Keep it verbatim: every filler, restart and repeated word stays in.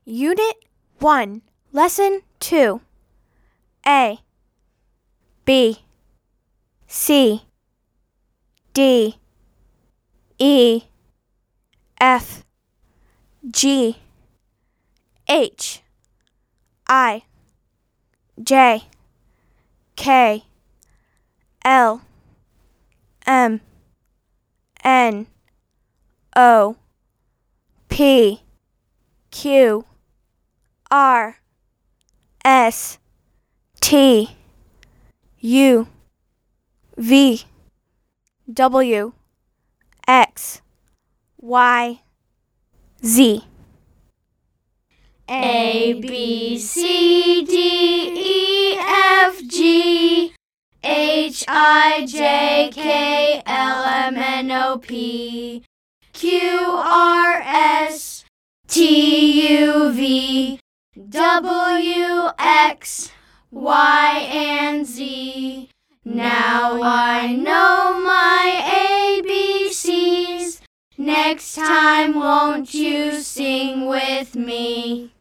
Unit one, Lesson two. A, B, C, D, E, F, G, H, I, J, K, L, M, N, O, P, Q, R, S, T, U, V, W, X, Y, Z. A, B, C, D, E, F, G, H, I, J, K, L, M, N, O, P, Q, R, S, T, U, V, W, X, Y, and Z. Now I know my A B Cs. Next time, won't you sing with me?